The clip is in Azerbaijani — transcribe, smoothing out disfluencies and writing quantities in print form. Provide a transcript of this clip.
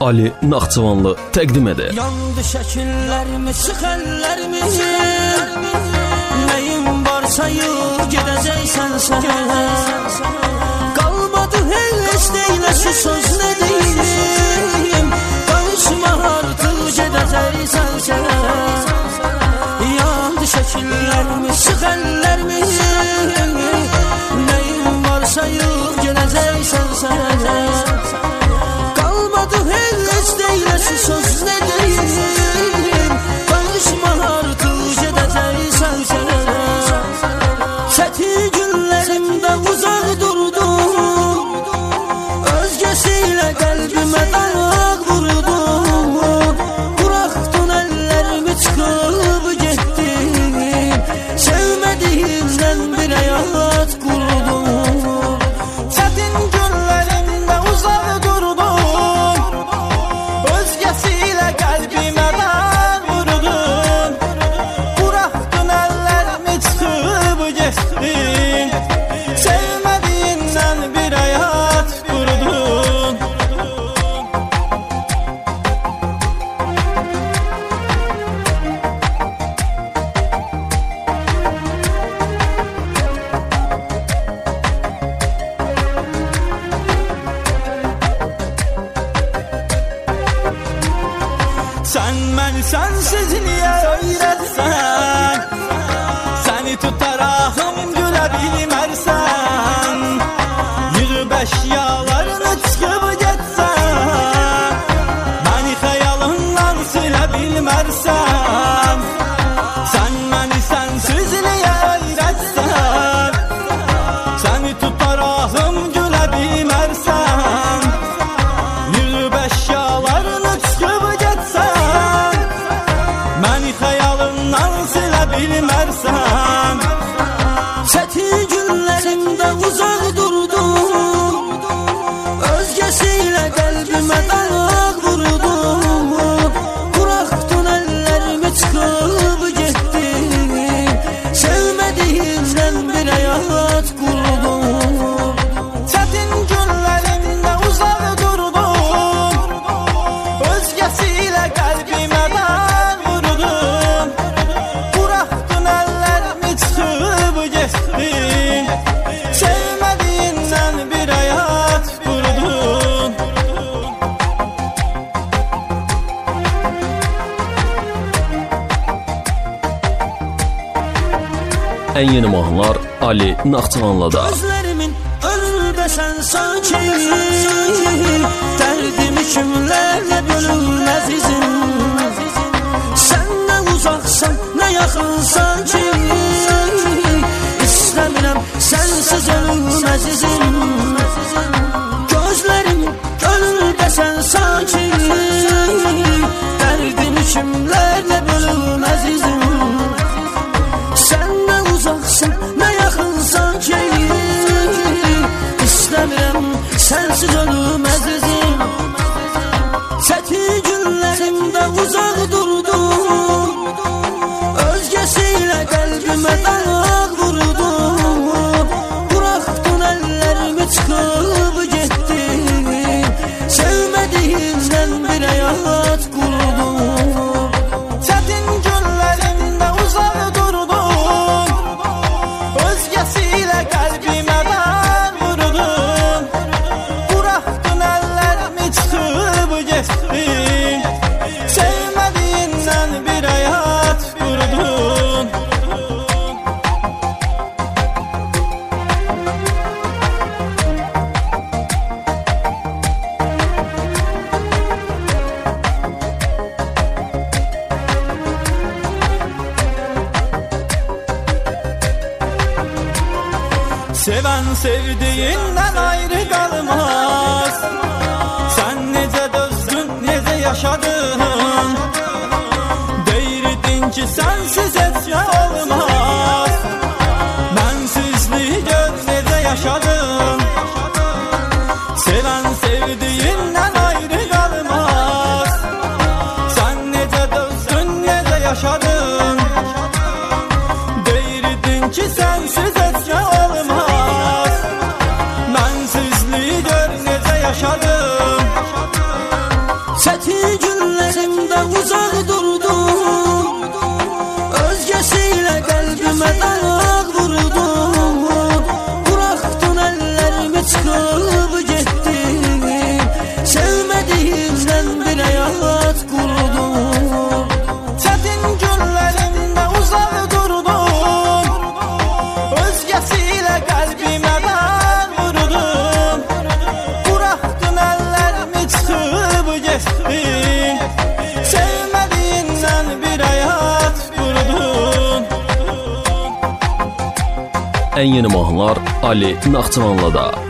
Ali Naxçıvanlı təqdim edir. Yandı şəkillərimi, sıxəllərimi, nəyim varsa yox, gedəcəksən sən. Qalmadı heç deyilə şu söz nə deyim, danışma artıq, gedəcəksən sən. Yandı şəkillərimi, sıxəllərimi, nəyim varsa yox, gedəcəksən sən. Qalmadı heç deyilə şu söz nə deyim, danışma artıq, gedəcəksən sən. Çətin günlərimdə uzaq durdum, özgəsilə qəlbimə dağ vurdum. Buraxdın əllərimi, çıxıb getdim, sevmədiyimdən bir həyat qurdum. Çətin günlərimdə uzaq durdum, özgəsilə qəlbimə dağ vurdum. Buraxdın əllərimi, çıxıb getdim, sevmədiyindən bir həyat qurdum. Sən məni sənsiz niyə öyrətsən, səni tutarağım gülə bilmərsən. Yığıb əşyalarını çıxıb getsən, məni xəyalından silə bilmərsən. Sən məni sənsiz niyə öyrətsən, səni tutarağım gülə bilmərsən. Yığıb əşyalarını çıxıb getsən, məni xəyalından silə bilmərsən. Çətin günlərimdə uzaq durdum, özgəsilə qəlbimə dağ vurdum. Buraxdın əllərimi, çıxıb getdim, sevmədiyimdən bir həyat qurdum. Çətin günlərimdə uzaq durdum, özgəsilə qəlbimə dağ vurdum. Buraxdın əllərimi, çıxıb getdim, sevmədiyindən bir həyat qurdum. Ən yeni mahnılar Ali Naxçıvanlıda. Gözlərimin önündəsən sanki, dərdimi kimlərlə bölünməz izin. Sən nə uzaqsan, nə yaxınsan ki, istəmirəm sənsiz ölünməz izin. Gözlərimin önündəsən sanki, dərdimi kimlərlə bölünməz izin. Sən nə uzaqsan, nə yaxınsan ki, istəmirəm sənsiz ölməz izin. Çətin günlərimdə uzaq durdum, özgəsilə qəlbimə dağ vurdum. Buraxdın əllərimi, çıxıb getdim, sevmədiyimdən bir həyat qurdum. Çətin günlərimdə uzaq durdum, özgəsilə qəlbimə dağ vurdum. Buraxdın əllərimi, çıxıb getdim, sevmədiyindən bir həyat qurdum. Sevən sevdiyindən ayrı qalmaz, sən necə dözdün, necə yaşadın. Deyirdin ki, sənsiz heç nə olmaz, mənsizlik gör necə yaşadın. Sevən sevdiyindən ayrı qalmaz, sən necə dözdün, necə yaşadın. Deyirdin ki, sənsiz heç nə olmaz, mənsizlik gör necə yaşadın. uzaq durdum, özgəsiyle qəlbimə dağ vurdum. Buraxdın əllərimi çıxıb getdim, sevmədiyimdən bir həyat qurdum. Çətin günlərimdə uzaq durdum, özgəsiyle qəlbimə dağ vurdum. Buraxdın əllərimi çıxıb getdim, sevmədiyindən bir həyat qurdum. Ən yeni mahnılar Ali Naxçıvanlıda.